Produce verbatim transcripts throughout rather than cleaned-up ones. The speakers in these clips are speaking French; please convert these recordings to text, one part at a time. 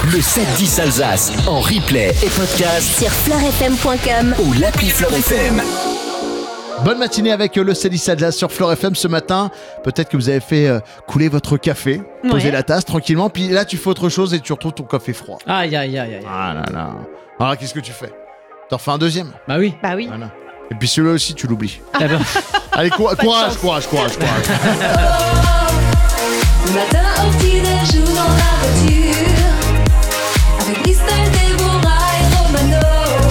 Le sept dix Alsace en replay et podcast sur fleur f m point com ou l'appli Fleur F M. Bonne matinée avec le sept dix Alsace sur Fleur F M ce matin. Peut-être que vous avez fait euh, couler votre café, poser Ouais. la tasse tranquillement, puis là tu fais autre chose et tu retrouves ton café froid. Aïe, aïe, aïe, aïe. Ah là là. Alors qu'est-ce que tu fais? T'en refais un deuxième? Bah oui. Bah oui. Voilà. Et puis celui-là aussi tu l'oublies. Eh ben, Allez, cou- courage, courage, courage, courage. Matin au petit-déj ou dans la voiture, avec Listel, Déborah et Romano.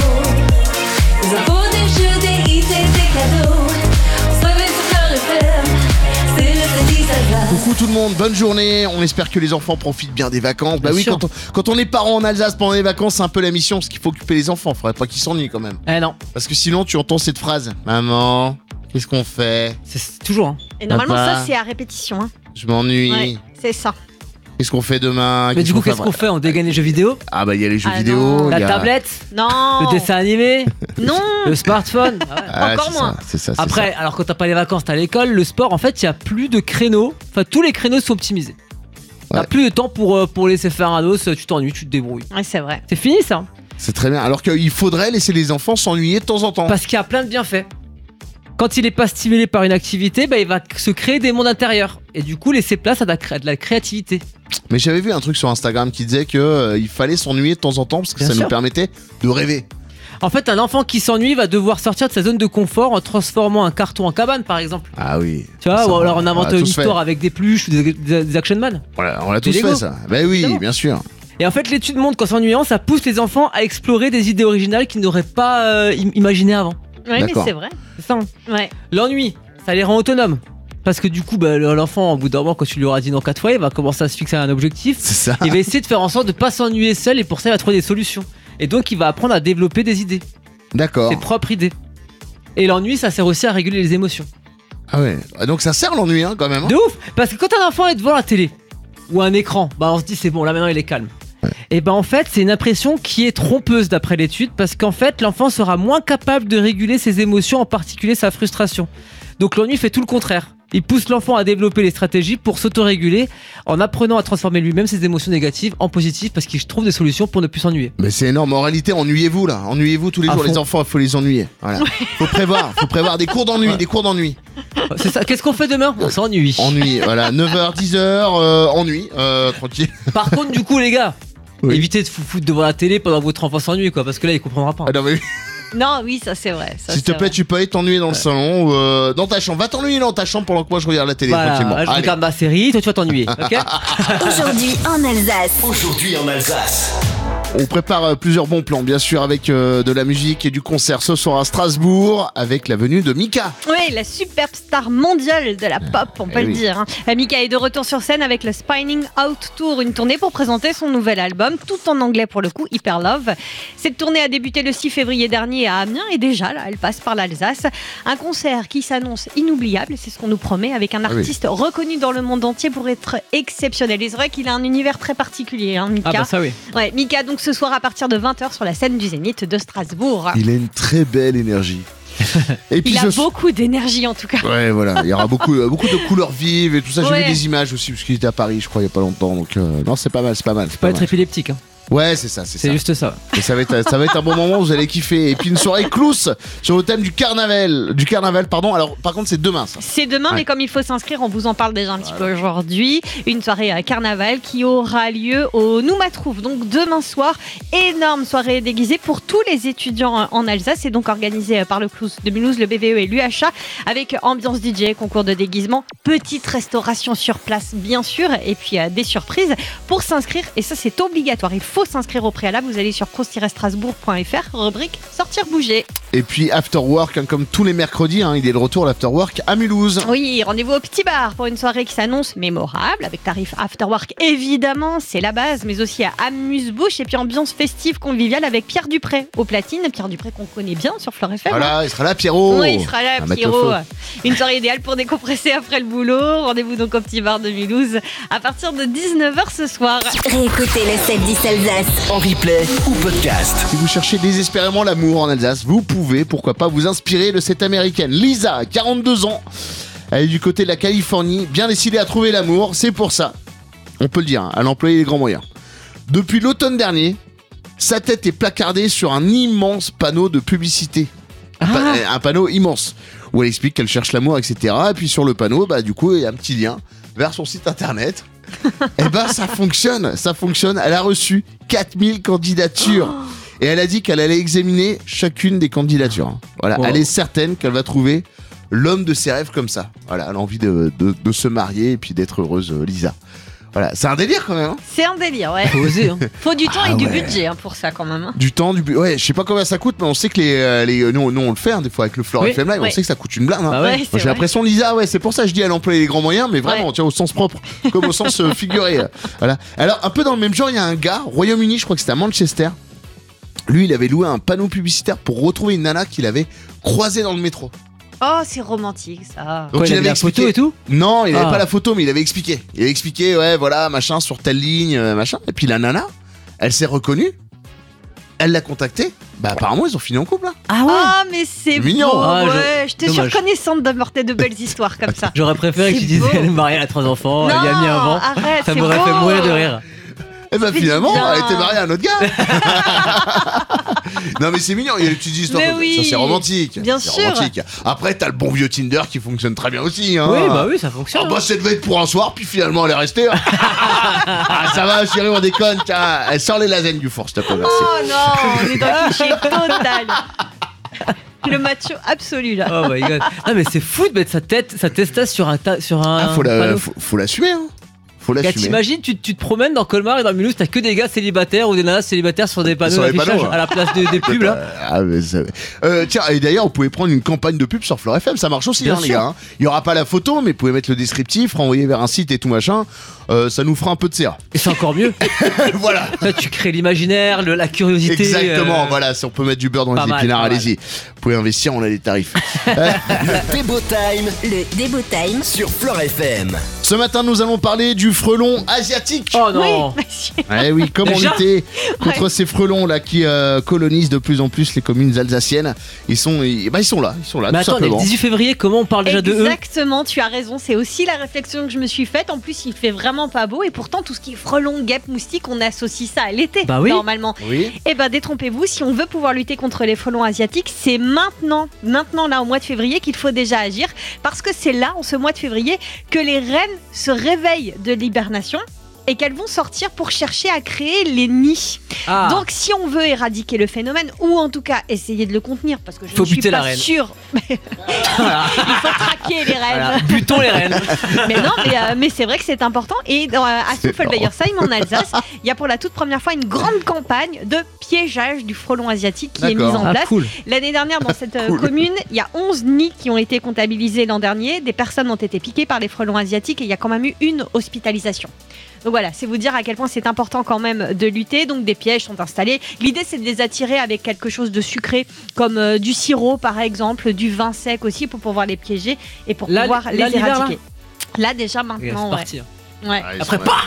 Des infos, des jeux, des hits et des cadeaux. On se réveille sur Fleur F M, c'est le sept dix Alsace. Coucou tout le monde, bonne journée. On espère que les enfants profitent bien des vacances. Bah Bien oui, sûr. quand on, quand on est parents en Alsace pendant les vacances, c'est un peu la mission parce qu'il faut occuper les enfants. Faudrait pas qu'ils s'ennuient quand même. eh non, Parce que sinon tu entends cette phrase. Maman, qu'est-ce qu'on fait? c'est c'est toujours. Hein. Et normalement, Papa. ça, c'est à répétition. Hein. Je m'ennuie. Ouais, c'est ça. Qu'est-ce qu'on fait demain? Mais du coup, qu'on fait qu'est-ce qu'on après fait? On dégaine les jeux vidéo, Ah bah il y a les jeux Ah vidéo, non. il la y a- tablette, Non. le dessin animé, Non. le smartphone. Ah ouais. Ah, Encore c'est moins. ça, C'est ça, c'est Après, alors quand t'as pas les vacances, t'as l'école, le sport, en fait, il y a plus de créneaux. Enfin, tous les créneaux sont optimisés. T'as Ouais. plus de temps pour, euh, pour laisser faire un dos, tu t'ennuies, tu te débrouilles. Ouais, c'est vrai. C'est fini ça. ça. C'est très bien. Alors qu'il faudrait laisser les enfants s'ennuyer de temps en temps. Parce qu'il y a plein de bienfaits. Quand il est pas stimulé par une activité, bah, il va se créer des mondes intérieurs. Et du coup, laisser place à de la, cré- de la créativité. Mais j'avais vu un truc sur Instagram qui disait que euh, il fallait s'ennuyer de temps en temps parce que Bien ça sûr. nous permettait de rêver. En fait, un enfant qui s'ennuie va devoir sortir de sa zone de confort en transformant un carton en cabane, par exemple. Ah oui. Tu vois, Ça, ou alors en on l'a inventant une tous fait. histoire avec des pluches ou des, des- des action man. Voilà, on l'a tous Des fait Lego. ça. Bah oui, Évidemment. bien sûr. Et en fait, l'étude montre qu'en s'ennuyant, ça pousse les enfants à explorer des idées originales qu'ils n'auraient pas euh, im- imaginées avant. Ouais, mais D'accord. c'est vrai. C'est ça. hein. Ouais. L'ennui, ça les rend autonomes. Parce que du coup, bah, l'enfant, au bout d'un moment, quand tu lui auras dit non quatre fois, il va commencer à se fixer un objectif. C'est ça. Il va essayer de faire en sorte de pas s'ennuyer seul et pour ça, il va trouver des solutions. Et donc, il va apprendre à développer des idées, D'accord. ses propres idées. Et l'ennui, ça sert aussi à réguler les émotions. Ah ouais. Ah, donc ça sert l'ennui hein, quand même. hein. De ouf. Parce que quand un enfant est devant la télé ou un écran, bah on se dit c'est bon, là maintenant il est calme. Et ben en fait c'est une impression qui est trompeuse d'après l'étude parce qu'en fait l'enfant sera moins capable de réguler ses émotions, en particulier sa frustration. Donc l'ennui fait tout le contraire. Il pousse l'enfant à développer les stratégies pour s'autoréguler en apprenant à transformer lui-même ses émotions négatives en positives parce qu'il trouve des solutions pour ne plus s'ennuyer. Mais c'est énorme. En réalité, ennuyez-vous là. Ennuyez-vous tous les À jours. fond. Les enfants, il faut les ennuyer. Voilà. Faut prévoir. Faut prévoir des cours d'ennui. Ouais. Des cours d'ennui. C'est ça. Qu'est-ce qu'on fait demain? On s'ennuie. Ennui. Voilà. neuf heures, dix heures, euh, ennui. Euh, tranquille. Par contre du coup les gars, Oui. évitez de vous foutre devant la télé pendant que votre enfant s'ennuie quoi parce que là il comprendra pas. Ah, non, mais Non, oui, ça c'est vrai. Ça, s'il te c'est plaît, vrai. tu peux aller t'ennuyer dans le salon ou euh, dans ta chambre. Va t'ennuyer dans ta chambre pendant que moi je regarde la télé Voilà, tranquillement. je Allez. regarde ma série, toi tu vas t'ennuyer, ok? Aujourd'hui en Alsace. Aujourd'hui en Alsace. On prépare euh, plusieurs bons plans, bien sûr, avec euh, de la musique et du concert ce soir à Strasbourg, avec la venue de Mika. Oui, la superstar mondiale de la pop, on peut Eh le oui. dire. hein. Euh, Mika est de retour sur scène avec le Spinning Out Tour, une tournée pour présenter son nouvel album, tout en anglais pour le coup, Hyper Love. Cette tournée a débuté le six février dernier à Amiens et déjà, là, elle passe par l'Alsace. Un concert qui s'annonce inoubliable, c'est ce qu'on nous promet, avec un Ah oui. artiste reconnu dans le monde entier pour être exceptionnel. Et c'est vrai qu'il a un univers très particulier, hein, Mika. Ah bah ça oui. Ouais, Mika, donc ce soir à partir de vingt heures sur la scène du Zénith de Strasbourg. Il a une très belle énergie. Et puis Il a ce- beaucoup d'énergie en tout cas. Ouais, voilà, il y aura beaucoup, euh, beaucoup de couleurs vives et tout ça. J'ai Ouais. vu des images aussi, parce qu'il était à Paris, je crois, il y a pas longtemps. Donc, euh, non, c'est pas mal, c'est pas mal. C'est Pas pas être mal. épileptique, hein. Ouais, c'est ça, c'est C'est ça. juste ça. Et ça va être, ça va être un bon moment, vous allez kiffer. Et puis une soirée clousse sur le thème du carnaval. Du carnaval, pardon. Alors, par contre, c'est demain, ça. C'est demain, Ouais. mais comme il faut s'inscrire, on vous en parle déjà un petit peu aujourd'hui. Une soirée à carnaval qui aura lieu au Noumatrouve. Donc demain soir, énorme soirée déguisée pour tous les étudiants en Alsace. C'est donc organisé par le Clous de Mulhouse, le B V E et l'U H A avec ambiance D J, concours de déguisement, petite restauration sur place bien sûr, et puis euh, des surprises. Pour s'inscrire, et ça c'est obligatoire, il faut s'inscrire au préalable. Vous allez sur cause tiret strasbourg point f r, rubrique sortir bouger. Et puis After Work, hein, comme tous les mercredis, hein, il est de retour l'After Work à Mulhouse. Oui, rendez-vous au Petit Bar pour une soirée qui s'annonce mémorable, avec tarif afterwork évidemment, c'est la base, mais aussi à amuse-bouche et puis ambiance festive conviviale avec Pierre Dupré au platine. Pierre Dupré qu'on connaît bien sur Fleur F M. Voilà, il sera là, Pierrot. Oui, il sera là, À mettre Pierrot. au feu. Une soirée idéale pour décompresser après le boulot. Rendez-vous donc au Petit Bar de Mulhouse à partir de dix-neuf heures ce soir. Réécoutez le sept dix Alsace. En replay ou podcast. Si vous cherchez désespérément l'amour en Alsace, vous pouvez, pourquoi pas, vous inspirer de cette américaine. Lisa, quarante-deux ans. Elle est du côté de la Californie, bien décidée à trouver l'amour. C'est pour ça, on peut le dire, hein, elle a employé les grands moyens. Depuis l'automne dernier, sa tête est placardée sur un immense panneau de publicité. Un, pa- un panneau immense où elle explique qu'elle cherche l'amour, et cetera. Et puis sur le panneau, bah du coup, il y a un petit lien vers son site internet. Et bah ça fonctionne, ça fonctionne. Elle a reçu quatre mille candidatures. Et elle a dit qu'elle allait examiner chacune des candidatures. Voilà, Wow. elle est certaine qu'elle va trouver l'homme de ses rêves comme ça. Voilà, elle a envie de, de, de se marier et puis d'être heureuse, euh, Lisa. Voilà, c'est un délire quand même. Hein. C'est un délire, ouais. Faut oser, hein. Faut du temps Ah et du ouais. budget hein, pour ça quand même. hein. Du temps, du but. Ouais, je sais pas combien ça coûte, mais on sait que les, euh, les nous, nous on le fait hein, des fois avec le Fleur Oui. F M Live, on Ouais. sait que ça coûte une blinde. Hein. Bah ouais. Ouais, Moi, c'est j'ai vrai. l'impression, Lisa, ouais, c'est pour ça que je dis elle emploie les grands moyens, mais vraiment, Ouais. tiens, au sens propre, comme au sens euh, figuré. euh, Voilà. Alors, un peu dans le même genre, il y a un gars, Royaume-Uni, je crois que c'était à Manchester. Lui, il avait loué un panneau publicitaire pour retrouver une nana qu'il avait croisée dans le métro. Oh, c'est romantique ça. Donc Quoi, il il avait avait la expliqué. photo et tout. Non, il avait Ah. pas la photo, mais il avait expliqué. Il avait expliqué, ouais, voilà, machin, sur telle ligne, euh, machin. Et puis la nana, elle s'est reconnue. Elle l'a contacté. Bah, apparemment, ils ont fini en couple. Hein. Ah ouais. Ah, mais c'est Mignon. beau, Ah, je- ouais. Je te suis dommage. reconnaissante d'apporter de belles histoires comme ça. J'aurais préféré que C'est tu dises beau. elle est mariée, elle a trois enfants, elle y a mis un vent. arrête, Ça c'est m'aurait beau. fait mourir de rire. Et bah, fait du finalement, bien. elle était mariée à un autre gars. Non, mais c'est mignon. Il y a des petites histoires. Mais comme oui. ça, c'est romantique. Bien c'est sûr. romantique. Après, t'as le bon vieux Tinder qui fonctionne très bien aussi. Hein. Oui, bah oui, ça Ah fonctionne. bah ça devait être pour un soir, puis finalement elle est restée. hein. Ah, ça va chérie, on déconne, tiens, elle sort les lasagnes du four, s'il te plaît, merci. Oh non, on est dans le cliché total. Le macho absolu là. Oh my god. Ah mais c'est fou de mettre sa tête, sa testasse sur un ta- sur un. Ah, faut, la, panneau. faut, faut l'assumer, hein. Faut Gars, l'assumer. t'imagines, tu, tu te promènes dans Colmar et dans Mulhouse, t'as que des gars célibataires ou des nanas célibataires sur des panneaux Sur les d'affichage panneaux, ouais. à la place de- des pubs là. Ah, mais ça- euh, tiens, et d'ailleurs, vous pouvez prendre une campagne de pub sur Fleur F M, ça marche aussi, Bien hein, les sûr. gars. hein. Il y aura pas la photo, mais vous pouvez mettre le descriptif, renvoyer vers un site et tout machin. Euh, ça nous fera un peu de C A. Et c'est encore mieux. Voilà. Là, tu crées l'imaginaire, le- la curiosité. Exactement, euh, voilà, si on peut mettre du beurre dans pas les mal, épinards, pas mal. allez-y. Vous pouvez investir, on a des tarifs. Le Débo Time Le Débo Time. sur Fleur F M. Ce matin, nous allons parler du frelon asiatique. Oh non. Oui. Eh oui, comment Déjà lutter contre ces frelons là qui euh, colonisent de plus en plus les communes alsaciennes. Ils sont, ils, bah, ils sont là, ils sont là, Mais tout attends, on est le simplement. dix-huit février, comment on parle déjà de eux? Exactement, tu as raison. C'est aussi la réflexion que je me suis faite. En plus, il fait vraiment pas beau. Et pourtant, tout ce qui est frelon, guêpe, moustique, on associe ça à l'été. Bah oui. Normalement. Oui. Eh ben, détrompez-vous, si on veut pouvoir lutter contre les frelons asiatiques, c'est maintenant, maintenant là, au mois de février, qu'il faut déjà agir. Parce que c'est là, en ce mois de février, que les reines se réveillent de l'hibernation et qu'elles vont sortir pour chercher à créer les nids. Ah. Donc, si on veut éradiquer le phénomène, ou en tout cas essayer de le contenir, parce que je Faut ne suis buter pas la reine. sûre, il faut traquer les reines. Voilà, butons les reines. Mais non, mais, euh, mais c'est vrai que c'est important. Et dans, euh, à C'est Suffelweyersheim, en Alsace, il y a pour la toute première fois une grande campagne de piégeage du frelon asiatique qui est mise D'accord. en Ah, place. cool. L'année dernière, dans cette euh, Cool. commune, il y a onze nids qui ont été comptabilisés l'an dernier. Des personnes ont été piquées par les frelons asiatiques et il y a quand même eu une hospitalisation. Donc voilà, c'est vous dire à quel point c'est important quand même de lutter. Donc des pièges sont installés. L'idée, c'est de les attirer avec quelque chose de sucré, comme euh, du sirop par exemple, du vin sec aussi, pour pouvoir les piéger et pour Là, pouvoir là, les l'hiver, là éradiquer. Là déjà Regarde, maintenant, c'est ouais. parti. hein. Ouais. Ah, ils Après, sont- pas.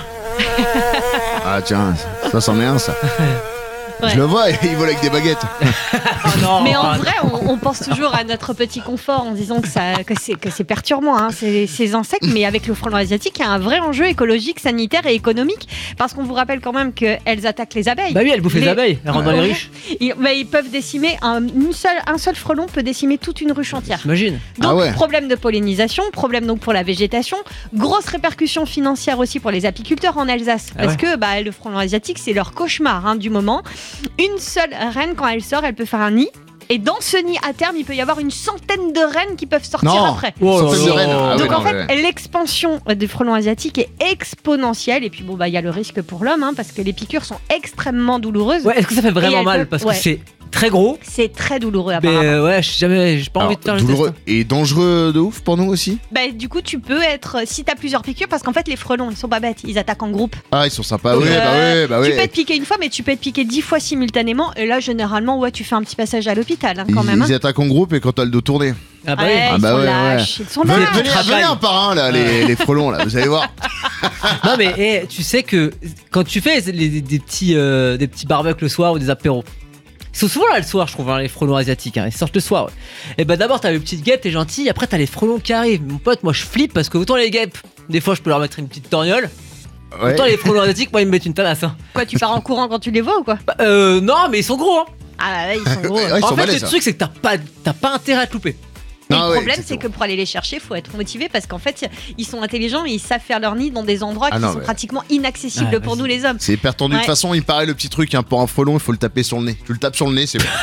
Ah tiens, ça c'en est un ça. Ouais. Je le vois, il vole avec des baguettes. Oh non. Mais en Ah, vrai, on, on pense toujours à notre petit confort en disant que, ça, que, c'est, que c'est perturbant, hein, ces, ces insectes. Mais avec le frelon asiatique, il y a un vrai enjeu écologique, sanitaire et économique. Parce qu'on vous rappelle quand même qu'elles attaquent les abeilles. Bah oui, elle bouffe les, Les- abeilles, elle rentre dans les Ouais. ruches. Ils, bah, ils peuvent décimer, un, une seule, un seul frelon peut décimer toute une ruche entière. T'imagines? Donc, Ah ouais. problème de pollinisation, problème donc pour la végétation, grosse répercussion financière aussi pour les apiculteurs en Alsace. Ah parce ouais. que bah, le frelon asiatique, c'est leur cauchemar hein, du moment. Une seule reine, quand elle sort, elle peut faire un nid. Et dans ce nid, à terme, il peut y avoir une centaine de reines qui peuvent sortir Non. après. Oh là Centaines de là. reines. Ah Donc ouais, en non, fait, mais- l'expansion des frelons asiatiques est exponentielle. Et puis bon, bah il y a le risque pour l'homme, hein, parce que les piqûres sont extrêmement douloureuses. Ouais, est-ce que ça fait Et vraiment elles mal? peuvent- Parce ouais. que c'est très gros. C'est très douloureux Mais apparemment. euh, ouais, j'ai jamais, j'ai pas Alors, envie de faire le douloureux test. et dangereux de ouf pour nous aussi. Bah, du coup, tu peux être, si t'as plusieurs piqûres, parce qu'en fait, les frelons, ils sont pas bêtes, ils attaquent en groupe. Ah, ils sont sympas. Donc, Oui, euh, bah oui, bah Tu oui. peux être piqué une fois, mais tu peux être piqué dix fois simultanément. Et là, généralement, ouais, tu fais un petit passage à l'hôpital hein, quand Ils, même. hein. ils attaquent en groupe et quand t'as le dos tourné. Ah bah Ouais, oui. Ah ils bah sont ouais, lâches. Ils sont Venez, lâches. venez, travail. venez un par un là, les, les frelons là, vous allez voir. Non mais eh, tu sais que quand tu fais les- les- des petits euh, des petits barbecues le soir ou des apéros, ils sont souvent là le soir, je trouve, hein, les frelons asiatiques. Hein, ils sortent le soir. Ouais. Et bah d'abord t'as les petites guêpes, t'es gentil. Après t'as les frelons qui arrivent. Mon pote, moi je flippe parce que autant les guêpes, des fois je peux leur mettre une petite torgnole. Ouais. Autant les frelons asiatiques, moi ils me mettent une talasse. Hein. Quoi, tu pars en courant quand tu les vois ou quoi? Bah, euh, non, mais ils sont gros. Hein. Ah là, ils sont gros. Ouais, ils en sont fait, balèzes, le truc, c'est que t'as pas, t'as pas intérêt à te louper. Et Ah le ouais, problème, c'est exactement. que pour aller les chercher, il faut être motivé parce qu'en fait, ils sont intelligents et ils savent faire leur nid dans des endroits Ah qui non, sont mais- pratiquement inaccessibles Ouais, pour vas-y. nous les hommes. C'est hyper tendu. De toute Ouais. façon, il paraît le petit truc, hein, pour un frelon, il faut le taper sur le nez. Tu le tapes sur le nez, c'est bon.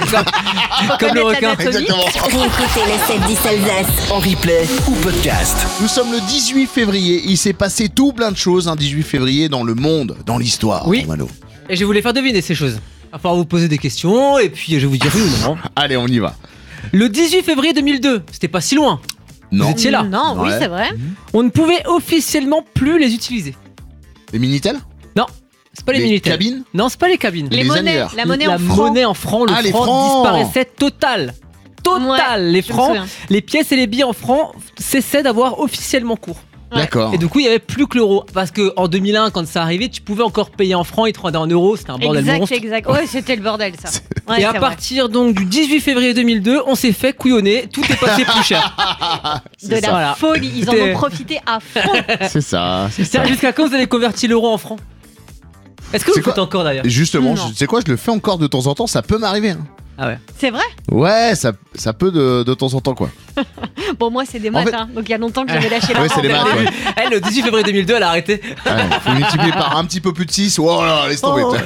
Comme le requin. L'anatomie. Réécoutez le sept dix Alsace. En replay ou podcast. Nous sommes le dix-huit février. Il s'est passé tout plein de choses un dix-huit février dans le monde, dans l'histoire. Oui. Romano. Et je voulais faire deviner ces choses. Il va falloir vous poser des questions et puis je vais vous dire oui ou non. Allez, on y va. Le dix-huit février deux mille deux, c'était pas si loin. Non. Vous étiez là. Non, oui, Ouais. c'est vrai. On ne pouvait officiellement plus les utiliser. Les Minitel Non, c'est pas les, Les militaires. cabines Non, c'est pas les cabines. Les, Les monnaies, annuaires. la monnaie la en francs. monnaie en francs, le Ah, les franc francs. disparaissait total. Total. Ouais, les je me francs, souviens. les pièces et les billets en francs cessaient d'avoir officiellement cours. Ouais. D'accord. Et du coup, il y avait plus que l'euro. Parce que en deux mille un, quand ça arrivait, tu pouvais encore payer en francs, ils te rendaient en euros. C'était un bordel Exact, monstre. exact. Ouais, c'était le bordel ça. Ouais, Et à c'est vrai. partir donc du dix-huit février deux mille deux, on s'est fait couillonner. Tout est passé plus cher. de la Voilà. folie, ils en C'était- ont profité à fond. C'est ça. C'est ça. C'est jusqu'à quand vous avez converti l'euro en francs? Est-ce que vous C'est le faites quoi encore d'ailleurs? Justement, Non. tu sais quoi, je le fais encore de temps en temps, ça peut m'arriver. hein. Ah ouais. C'est vrai. Ouais, ça, ça peut de, de temps en temps, quoi. Bon, moi c'est des En maths, fait- hein, donc il y a longtemps que j'avais lâché la Ouais, c'est les rampe. maths, ouais. Elle, le dix-huit février deux mille deux, elle a arrêté. Ouais, faut multiplier par un petit peu plus de six. Oh là là, laisse tomber. Oh.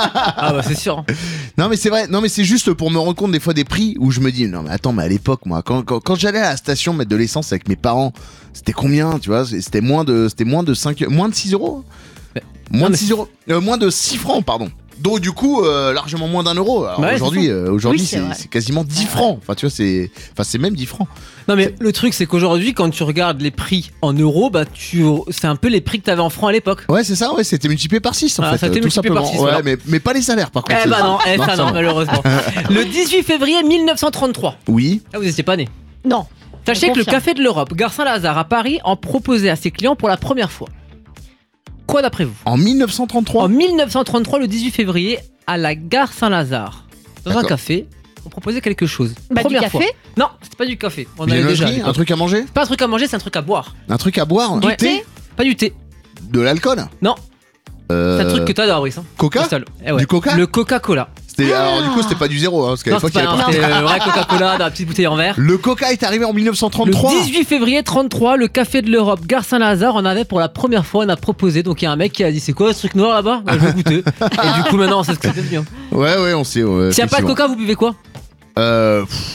Ah bah c'est sûr. hein. Non mais c'est vrai, non mais c'est juste pour me rendre compte des fois des prix où je me dis non mais attends, mais à l'époque moi quand, quand, quand j'allais à la station mettre de l'essence avec mes parents, c'était combien, tu vois, c'était moins de c'était moins de cinq moins de six euros. Mais- Moins non, de mais six euros. Euh, moins de six francs, pardon. Donc du coup euh, largement moins d'un euro. Alors Bah ouais, aujourd'hui c'est euh, aujourd'hui Oui, c'est c'est vrai. c'est quasiment dix francs. Enfin tu vois c'est enfin c'est même dix francs. Non mais le truc c'est qu'aujourd'hui quand tu regardes les prix en euros, bah tu c'est un peu les prix que t'avais en francs à l'époque. Ouais, c'est ça, ouais, c'était multiplié par six en Ah, fait. ça a été euh, tout multiplié par simplement. six, Ouais, voilà. mais mais pas les salaires par contre. Eh bah non, eh, ça ça non va. malheureusement. Le dix-huit février mille neuf cent trente-trois. Oui. Ah vous étiez pas né. Non. Sachez On que le confirme. Café de l'Europe, Gare Saint-Lazare à Paris, en proposait à ses clients pour la première fois. Quoi d'après vous? En mille neuf cent trente-trois. En mille neuf cent trente-trois, le dix-huit février, à la Gare Saint-Lazare, dans un D'accord. café, on proposait quelque chose. Bah, du Première café. fois. Non, c'était pas du café. On avait déjà. à Viennoiserie, l'époque. un truc à manger, C'est pas un truc à manger, c'est un truc à boire. un truc à boire, Ouais. du thé, Pas du thé. de l'alcool. Non. Euh, C'est un truc que t'adores, Brice. Hein. Coca Cristal. Eh ouais. Du Coca Le Coca-Cola. C'était alors du coup c'était pas du zéro hein, parce qu'à Non, l'époque c'est il y pas avait un- pas. c'était le vrai Coca-Cola dans la petite bouteille en verre. Le Coca est arrivé en mille neuf cent Le trente-trois. dix-huit février trente-trois, le Café de l'Europe, Gare Saint-Lazare, on avait pour la première fois, on a proposé. Donc il y a un mec qui a dit c'est quoi ce truc noir là-bas? Bah, je vais goûter. Et du coup maintenant on sait ce que c'est devenu. hein. Ouais ouais on sait. Ouais, S'il n'y a pas de effectivement. Coca, vous buvez quoi? Euh... pff,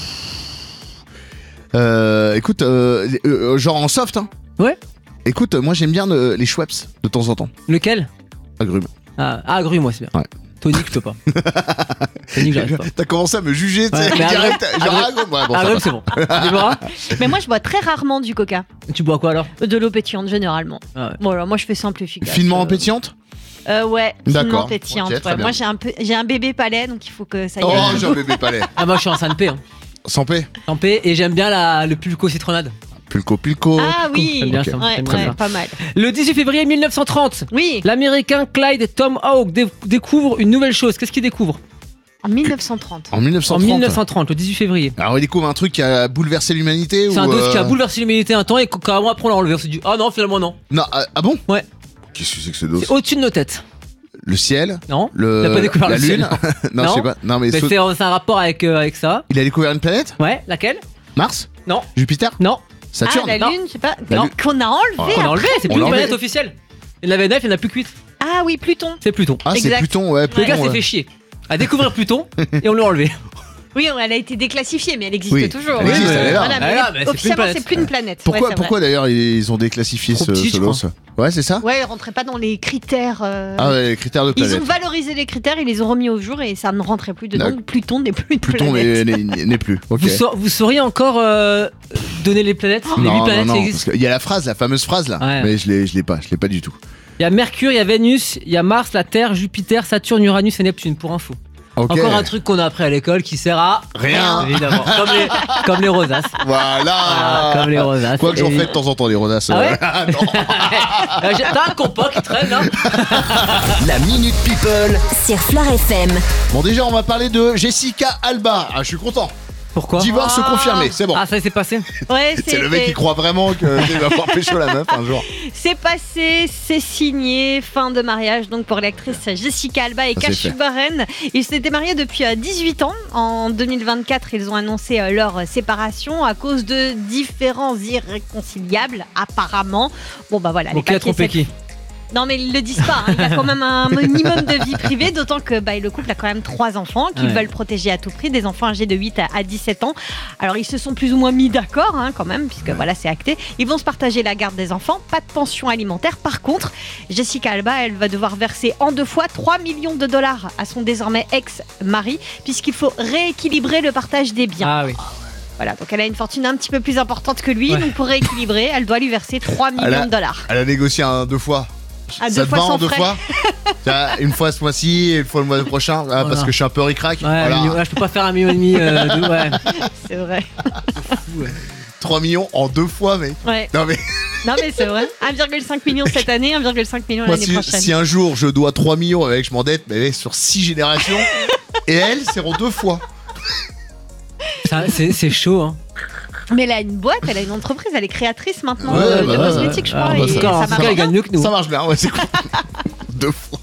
euh, écoute, euh, euh, genre en soft hein. Ouais. Écoute, euh, moi j'aime bien euh, les Schweppes de temps en temps. Lequel? Agrumes. Ah, ah grue moi c'est bien. Ouais. Tonique, je peux pas. Tonique, j'arrive pas. T'as commencé à me juger, tu Ouais, sais, mais direct. agrumes- Genre agrumes- agrumes, ouais, bon, ça Agrumes, passe. c'est bon. Déborah, Mais moi je bois très rarement du coca. tu bois quoi alors? De l'eau pétillante généralement. Ah ouais. Bon alors moi je fais simple efficace. Finement Euh, pétillante. euh, Ouais, finement D'accord. pétillante. Ok, très ouais. bien. Moi j'ai un peu j'ai un bébé palais donc il faut que ça y Oh, aille. j'ai un bébé palais. Ah, moi je suis en Sainte-Paix. Hein. Sans paix. Sainte-Paix, et j'aime bien la, le pulco citronnade. Pulco, pulco. Ah oui. J'aime bien Ok. ça. Ouais, j'aime bien ouais, ça. pas mal. Le dix-huit février mille neuf cent trente, Oui. l'américain Clyde Tom Hawk dé- découvre une nouvelle chose. Qu'est-ce qu'il découvre? En mille neuf cent trente. En mille neuf cent En trente. mille neuf cent trente, le dix-huit février. Alors il découvre un truc qui a bouleversé l'humanité C'est ou un dos qui a euh, bouleversé l'humanité un temps et qu'un mois après on l'a enlevé. On s'est dit ah non, finalement non. Non, ah, ah bon Ouais. Qu'est-ce que c'est que ce dos C'est au-dessus de nos têtes. Le ciel, Non. le Il a pas découvert la le ciel, lune. non, Non. je sais pas. Non mais, Mais saut- c'est c'est un rapport avec, euh, avec ça. il a découvert une planète Ouais, laquelle? Mars Non. Jupiter Non. Saturne Ah la Non. lune, je sais pas. La Non, lune. qu'on a enlevé. Oh. On l'a enlevé, c'est On plus l'a une enlevé. planète officielle. Il y en avait neuf, il n'y en a plus que huit. Ah oui, Pluton. C'est Pluton. Ah c'est Exact. Pluton, ouais. Le Pluton, gars s'est ouais. fait chier à découvrir Pluton et on l'a enlevé. Oui, elle a été déclassifiée, mais elle existe Oui, toujours. elle existe, Ouais. elle est là. Voilà, Elle mais est là, mais c'est plus une officiellement, planète. c'est plus une planète. Pourquoi, Ouais, c'est pourquoi d'ailleurs ils ont déclassifié Trop ce, petit, ce je dos crois. Ouais, c'est ça vrai. Ouais, elle rentrait pas dans les critères. euh, Ah ouais, les critères de Ils planète. ont valorisé les critères, ils les ont remis au jour et ça ne rentrait plus dedans. D'accord. Donc Pluton n'est plus une Pluton planète. n'est- n'est n'est plus. Ok. Vous, sa- vous sauriez encore euh, donner les planètes? Les huit Non, non, planètes non, qui parce existent. qu'il y a la phrase, la fameuse phrase là, Ouais. mais je l'ai, je l'ai pas, je l'ai pas du tout. Il y a Mercure, il y a Vénus, il y a Mars, la Terre, Jupiter, Saturne, Uranus et Neptune pour info. Ok. Encore un truc qu'on a appris à l'école qui sert à Rien. évidemment. Comme les, comme les rosaces. Voilà. Voilà, comme les rosaces. Quoique j'en Et- fais de temps en temps les rodasses. Ah ouais euh, non. Euh, j'ai- T'as un compas qui traîne là? La Minute People. Sur Flair F M. Bon déjà on va parler de Jessica Alba. Ah je suis content. Pourquoi? Divorce Ah. confirmé, c'est bon. Ah, ça s'est passé. Ouais, C'est le mec qui croit vraiment qu'il va pouvoir pécho la meuf un jour. C'est passé, c'est signé, fin de mariage donc pour l'actrice Jessica Alba et Ça, c'est Cash fait. Warren. Ils s'étaient mariés depuis euh, dix-huit ans. En deux mille vingt-quatre, ils ont annoncé euh, leur séparation à cause de différends irréconciliables, apparemment. Bon bah voilà, Bon, les qui a papiers, trompé c'est- qui? Non mais ils le disent pas, hein. Il y a quand même un minimum de vie privée, d'autant que bah, le couple a quand même trois enfants qu'ils Ouais. veulent protéger à tout prix, des enfants âgés de huit à dix-sept ans. Alors ils se sont plus ou moins mis d'accord hein, quand même, puisque voilà c'est acté. Ils vont se partager la garde des enfants, pas de pension alimentaire. Par contre, Jessica Alba, elle va devoir verser en deux fois trois millions de dollars à son désormais ex-mari, puisqu'il faut rééquilibrer le partage des biens. Ah oui. Voilà, donc elle a une fortune un petit peu plus importante que lui, Ouais. donc pour rééquilibrer, elle doit lui verser trois millions Elle a- de dollars. Elle a négocié un deux fois. À Ça deux te fois va en sans deux frais. fois Tiens, une fois ce mois-ci et une fois le mois prochain. Ah, Voilà. parce que je suis un peu ric-rac. Ouais, Voilà. million- ouais, je peux pas faire un million et demi euh, de. Ouais. C'est vrai. trois millions en deux fois, mec. Ouais. Non, mais Non mais c'est vrai. un virgule cinq million cette année, un virgule cinq million moi, l'année si, prochaine. si un jour je dois trois millions avec, je m'endette, mais sur six générations. Et elle, c'est en deux fois. Ça, C'est c'est chaud, hein. Mais elle a une boîte, elle a une entreprise, elle est créatrice maintenant Ouais, euh, bah, de ouais, cosmétiques, je Ah, crois. bah, et c'est clair, ça en tout marche cas, il bien. gagne mieux que nous. Ça marche bien, ouais, c'est cool. Deux fois.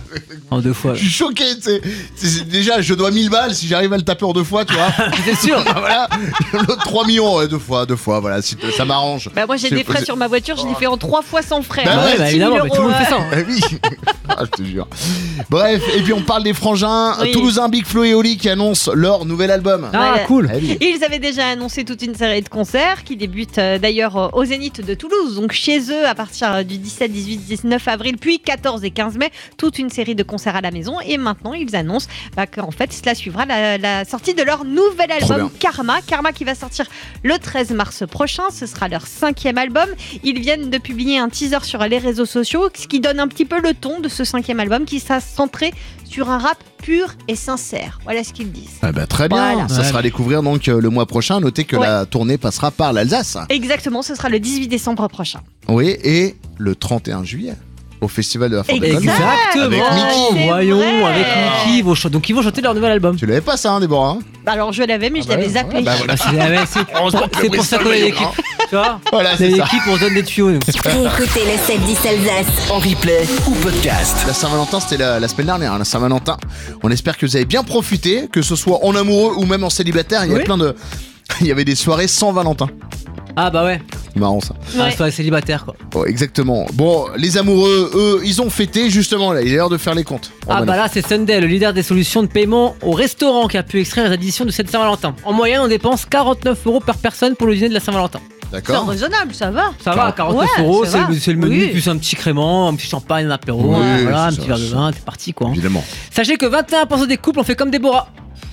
En deux fois. Je suis choqué, tu sais. C'est- c'est- Déjà, je dois mille balles si j'arrive à le taper en deux fois, tu vois. C'est sûr. Ah, voilà. L'autre trois millions, ouais, deux fois, deux fois, voilà. si- Ça m'arrange. Bah moi j'ai C'est- des frais c'est- sur ma voiture, je l'ai fait en trois fois sans frais. Bah hein. ouais, bah dix mille évidemment, mais tout le monde euros, fait ça. hein. Ah oui. Ah, je te jure. Bref, et puis on parle des frangins. Oui. Toulousain Big Flo et Oli qui annoncent leur nouvel album. Ah, Ouais. cool. Ah oui. Ils avaient déjà annoncé toute une série de concerts qui débutent euh, d'ailleurs euh, au Zénith de Toulouse, donc chez eux à partir euh, du dix-sept, dix-huit, dix-neuf avril, puis quatorze et quinze mai, toute une série de concerts à la maison. Et maintenant, ils annoncent bah, qu'en fait, cela suivra la, la sortie de leur nouvel Trop album bien. Karma. Karma qui va sortir le treize mars prochain. Ce sera leur cinquième album. Ils viennent de publier un teaser sur les réseaux sociaux, ce qui donne un petit peu le ton de ce cinquième album qui sera centré sur un rap pur et sincère. Voilà ce qu'ils disent. Ah bah, très bien. Voilà. Ça Ouais. sera à découvrir donc euh, le mois prochain. Notez que Ouais. la tournée passera par l'Alsace. Exactement, ce sera le dix-huit décembre prochain. Oui, et le trente et un juillet au festival de la Fordcon. Exact. Exactement. Avec Mickey. C'est Voyons, vrai. avec Mickey. Ils vont ch- Donc ils vont chanter leur nouvel album. Tu l'avais pas ça, hein, Déborah hein Alors je l'avais, mais je bah l'avais ouais, zappé. ouais, bah voilà. Ah, c'est ah ouais, c'est- Heureusement que c'est le pour ça Bristol qu'on est Lion, l'équipe. hein. Tu vois Voilà, C'est c'est ça. l'équipe, on se donne des tuyaux, nous. Réécoutez le sept dix Alsace. En replay ou podcast. La Saint-Valentin, c'était la, la semaine dernière, hein, la Saint-Valentin. On espère que vous avez bien profité, que ce soit en amoureux ou même en célibataire. Il y a Oui. plein de. Il y avait des soirées sans Valentin. Ah bah ouais. Marrant ça. Ah, Ouais. soirée célibataire, quoi. Oh, exactement. Bon, les amoureux, eux, ils ont fêté justement là. Il est l'heure de faire les comptes. Ah bah là c'est Sunday, le leader des solutions de paiement au restaurant qui a pu extraire les additions de cette Saint-Valentin. En moyenne on dépense quarante-neuf euros par personne pour le dîner de la Saint-Valentin. C'est D'accord. raisonnable, ça va. Ça va, quarante-neuf Ouais, euros, ça c'est va. le, c'est le menu, Oui. plus un petit crément, un petit champagne, un apéro, Oui, voilà, un c'est petit ça, verre de c'est vin, t'es parti quoi. hein. Évidemment. Sachez que vingt et un pour cent des couples ont fait comme Déborah.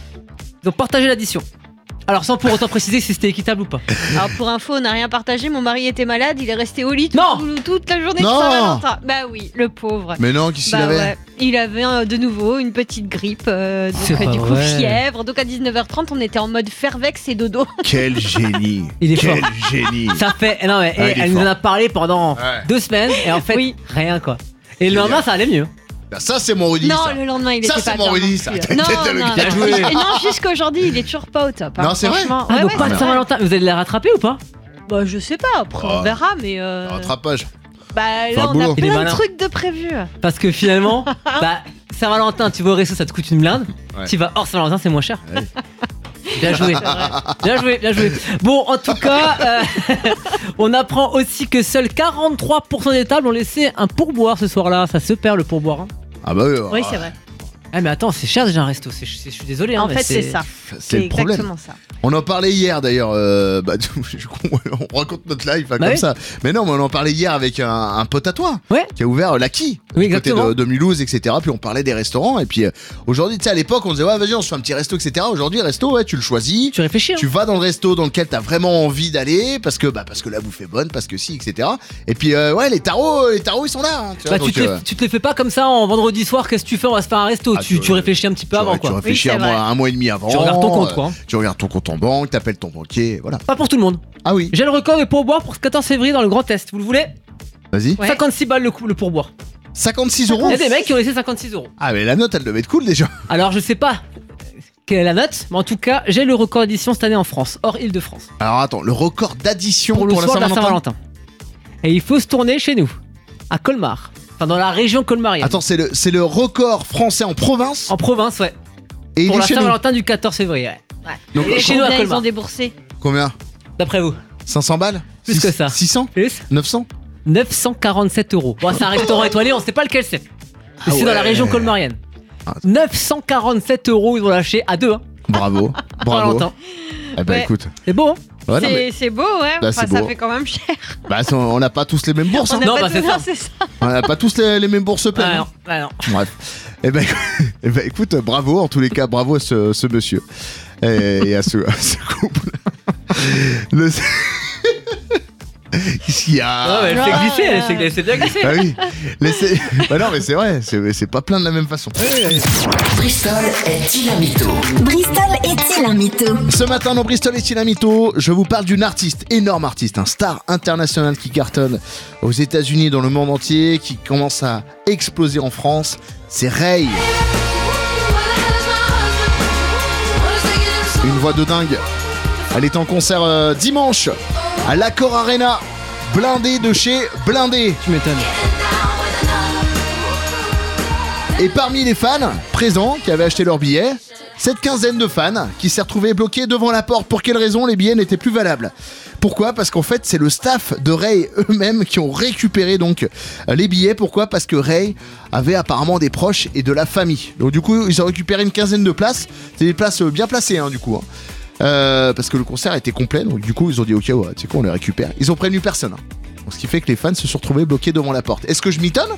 Ils ont partagé l'addition. Alors sans pour autant préciser si c'était équitable ou pas. Alors pour info, on n'a rien partagé. Mon mari était malade, il est resté au lit tout- Non. tout- toute la journée de Non. Saint-Valentin. Bah oui, le pauvre. Mais non, qu'est-ce qu'il Bah avait ouais. Il avait euh, de nouveau une petite grippe, euh, C'est donc euh, pas du coup vrai. fièvre. Donc à dix-neuf heures trente, on était en mode fervex et dodo. Quel génie. Il est Quel fort. génie. Ça fait. Non mais Ouais, eh, il est elle nous en fort. a parlé pendant Ouais. deux semaines et en fait Oui. rien quoi. Et le Génial. lendemain ça allait mieux. Bah, ça, c'est mon Rudy. non, ça. le lendemain, il Ça, était c'est pas mon bien Rudy, non ça. plus. T'as- Non, t'as le non, bien non. joué. Et non, jusqu'à aujourd'hui, il est toujours pas au top. hein, Non, c'est vrai franchement. Ah Ouais, donc ouais, pas de c'est Saint-Valentin. Vous allez la rattraper ou pas? Bah je sais pas, après on Oh. verra, mais euh... Rattrapage. bah Faire là le on boulot. a Il est plein de malin. trucs de prévus. Parce que finalement, bah, Saint-Valentin, tu vas au resto, ça te coûte une blinde. Ouais. Tu vas hors Saint-Valentin, c'est moins cher. Ouais. Bien joué. Bien joué, bien joué. Bon, en tout cas, euh, on apprend aussi que seuls quarante-trois pour cent des tables ont laissé un pourboire ce soir-là. Ça se perd le pourboire. Hein. Ah bah oui. Oui, ah, c'est vrai. Ah mais attends, c'est cher déjà un resto. C'est- c'est- Je suis désolé. hein, En mais fait, c'est ça. C'est le problème. exactement ça. On en parlait hier d'ailleurs. euh, bah, je- on raconte notre live hein, Bah comme oui. ça. Mais non, mais on en parlait hier avec un, un pote à toi Ouais. qui a ouvert euh, l'Aki Oui, du côté exactement. de, de Mulhouse, et cetera. Puis on parlait des restaurants. Et puis euh, aujourd'hui, tu sais, à l'époque, on disait ouais, vas-y, on se fait un petit resto, et cetera. Aujourd'hui, resto, ouais, tu le choisis. Tu réfléchis. Hein. Tu vas dans le resto dans lequel t'as vraiment envie d'aller parce que bah parce que la bouffe est bonne, parce que si, et cetera. Et puis euh, ouais, les tarots, les tarots, ils sont là. hein, tu vois, Bah, tu, donc, te les, euh, tu te les fais pas comme ça en vendredi soir. Qu'est-ce que tu fais? On va se faire un resto. Ah, tu, tu- tu réfléchis un petit peu tu, avant tu quoi. réfléchis Oui, un, c'est mois, vrai. un mois et demi avant. Tu regardes ton compte euh, quoi. hein. Tu regardes ton compte en banque, t'appelles ton banquier, voilà. Pas pour tout le monde. Ah oui, J'ai le record de pourboire pour ce quatorze février dans le Grand Est. Vous le voulez? vas-y. Ouais. cinquante-six balles le, coup- le pourboire. cinquante-six euros. Il y a des mecs qui ont laissé cinquante-six euros. Ah mais la note, elle devait être cool déjà. Alors je sais pas quelle est la note, mais en tout cas, j'ai le record d'édition cette année en France, hors Île-de-France. Alors attends, le record d'addition Pour pour, le la soir de la Saint-Valentin. Saint-Valentin. Et il faut se tourner chez nous, à Colmar. Enfin, dans la région colmarienne. Attends, c'est le, c'est le record français en province En province, ouais. et il Pour est la chez nous. Saint-Valentin du quatorze février, ouais. Ouais. Donc, Et chez nous à Combien ils Colmar. ont déboursé? Combien D'après vous cinq cents balles Plus Six- que ça. six cents Plus neuf cents neuf cent quarante-sept euros. Bon, c'est un restaurant étoilé, on sait pas lequel c'est. Mais Ah c'est dans la ouais. région colmarienne. Ah. neuf cent quarante-sept euros, ils ont lâché à deux, hein. Bravo, bravo. Valentin. Eh ben Ouais. écoute, C'est beau, hein. ouais, non, C'est mais, c'est beau, ouais. Bah, Enfin, c'est ça beau. fait quand même cher. bah, c'est- on n'a pas tous les mêmes bourses. On Hein. n'a Non, pas bah, tout- c'est ça. non, c'est ça. On n'a pas tous les, les mêmes bourses pleines. Ah hein. non, ah non. Bref. Eh ben, eh ben, écoute, bravo en tous les cas, bravo à ce, ce monsieur et, et à, ce, à ce couple. Le... Qu'est-ce qu'il y a Ah, ouais, elle Ah, fait glisser, elle ouais. fait glisser, c'est bien glissé. Ah oui. Laissez... Bah non, mais c'est vrai, c'est, c'est pas plein de la même façon. Bristol est-il un mytho? Bristol est-il un mytho? Ce matin dans Bristol est-il un mytho, je vous parle d'une artiste, énorme artiste, un star international qui cartonne aux États-Unis, dans le monde entier, qui commence à exploser en France. C'est Ray. Une voix de dingue. Elle est en concert euh, dimanche à l'Accor Arena, blindé de chez blindé. Tu m'étonnes. Et parmi les fans présents qui avaient acheté leurs billets, cette quinzaine de fans qui s'est retrouvée bloquée devant la porte. Pour quelle raison? Les billets n'étaient plus valables. Pourquoi? Parce qu'en fait, c'est le staff de Ray eux-mêmes qui ont récupéré donc les billets. Pourquoi? Parce que Ray avait apparemment des proches et de la famille. Donc du coup, ils ont récupéré une quinzaine de places. C'est des places bien placées, hein, du coup. Hein. Euh, parce que le concert était complet. Donc du coup, ils ont dit ok, ouais, tu sais quoi, on les récupère. Ils ont prévenu personne. Hein. Donc, ce qui fait que les fans se sont retrouvés bloqués devant la porte. Est-ce que je m'étonne?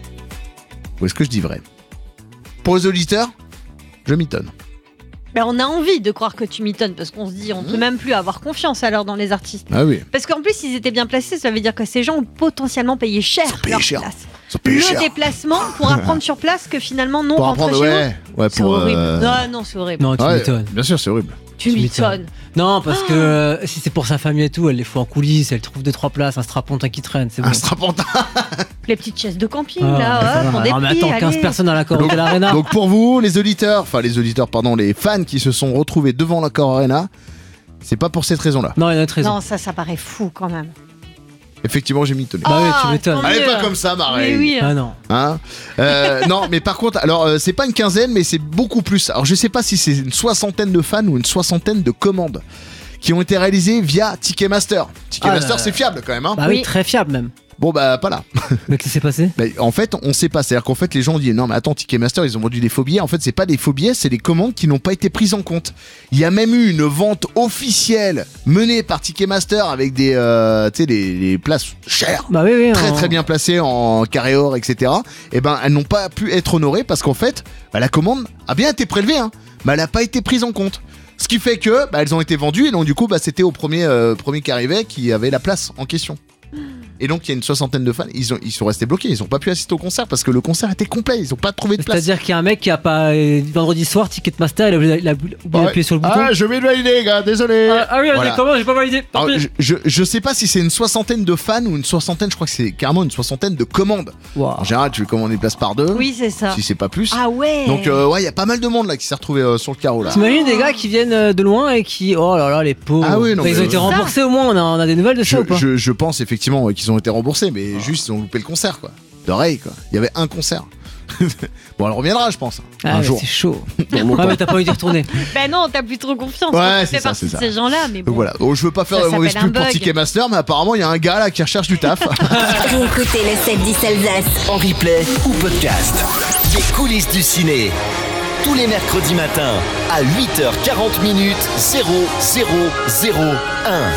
Ou est-ce que je dis vrai? Pour les auditeurs, je m'étonne. Ben, on a envie de croire que tu m'étonnes parce qu'on se dit on peut même plus avoir confiance alors dans les artistes. Ah oui. Parce qu'en plus ils étaient bien placés, ça veut dire que ces gens ont potentiellement payé cher Ils ont payé leur cher. place. Ils ont payé Le cher. déplacement pour apprendre sur place que finalement non Pour rentrer apprendre, chez ouais. Ouais, vous. C'est pour. horrible. euh, Non non c'est horrible. Non, tu ouais, m'étonnes. Bien sûr, c'est horrible. Tu tu m'étonnes. Non, parce que euh, si c'est pour sa famille et tout, elle les fout en coulisses, elle trouve deux trois places, un strapontin qui traîne, c'est bon. Un strapontin. Les petites chaises de camping Ah, là, ça hop, va. on des Non, mais prix, attends, quinze allez. personnes à l'accord de l'Arena. Donc pour vous, les auditeurs, enfin les auditeurs, pardon, les fans qui se sont retrouvés devant l'Accor Arena, c'est pas pour cette raison-là. Non, il y a une autre raison. Non ça ça paraît fou quand même. Effectivement, j'ai mitonné. Bah oui, tu Ah, m'étonnes. tant Elle est mieux. pas comme ça, Marie. Mais oui. Ah non. Hein Euh, non, mais par contre, alors euh, c'est pas une quinzaine, mais c'est beaucoup plus. Alors je sais pas si c'est une soixantaine de fans ou une soixantaine de commandes qui ont été réalisées via Ticketmaster. Ticketmaster, Ah, c'est fiable quand même. Hein Bah oui, Oui. très fiable même. Bon bah pas là. Mais qu'est-ce qui s'est passé? Mais en fait, on sait pas. C'est-à-dire qu'en fait, les gens ont dit non, mais attends, Ticketmaster, ils ont vendu des faux billets. En fait, c'est pas des faux billets, c'est des commandes qui n'ont pas été prises en compte. Il y a même eu une vente officielle menée par Ticketmaster avec des, euh, tu sais, des, des places chères, Bah oui, oui. très en- très bien placées en carré or, et cetera. Et ben, elles n'ont pas pu être honorées parce qu'en fait, bah, la commande a bien été prélevée, hein, mais elle n'a pas été prise en compte. Ce qui fait que, bah, elles ont été vendues et donc du coup, bah, c'était au premier, euh, premier qui arrivait qui avait la place en question. Et donc il y a une soixantaine de fans, ils, ont, ils sont restés bloqués, ils ont pas pu assister au concert parce que le concert était complet, ils ont pas trouvé de place. C'est-à-dire qu'il y a un mec qui a pas. euh, vendredi soir, Ticketmaster, il a oublié il a oublié d'appuyer sur le bouton. Ah, je vais le valider, gars, désolé. Ah, ah oui, Voilà. comment j'ai pas validé. Tant Alors, pis. je, je, je sais pas si c'est une soixantaine de fans ou une soixantaine, je crois que c'est carrément une soixantaine de commandes. Waouh. En général, tu commandes des places par deux, Oui c'est ça. si c'est pas plus. Ah ouais. Donc euh, ouais, il y a pas mal de monde là qui s'est retrouvé euh, sur le carreau là. T'imagines des gars qui viennent euh, de loin et qui. Oh là là, les pauvres. Ah oui, non, Bah, ils mais- ont été remboursés au moins, on a, on a des nouvelles de ça Je, ou pas? je, je pense effectivement ouais, qu'ils ont été remboursés, mais juste ils ont loupé le concert quoi. De Ray quoi. Il y avait un concert. Bon, elle reviendra, je pense. Ah un ouais, jour. c'est chaud. Dans longtemps. Ouais, mais t'as pas envie d'y retourner. Ben non t'as plus trop confiance. Ouais, Tu c'est fais ça, partie c'est de ça. ces gens là mais bon. Donc voilà. Oh, je veux pas faire Ça de mauvaise s'appelle pub un pour bug. Ticketmaster, mais apparemment il y a un gars là qui recherche du taf. Réécoutez le sept dix Alsace. En replay ou podcast. Les coulisses du ciné. Tous les mercredis matins à huit heures quarante minutes, zéro zéro zéro un.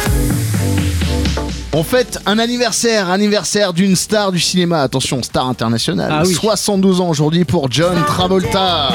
On fête un anniversaire, anniversaire d'une star du cinéma. Attention, star internationale. Ah oui. soixante-douze ans aujourd'hui pour John Travolta.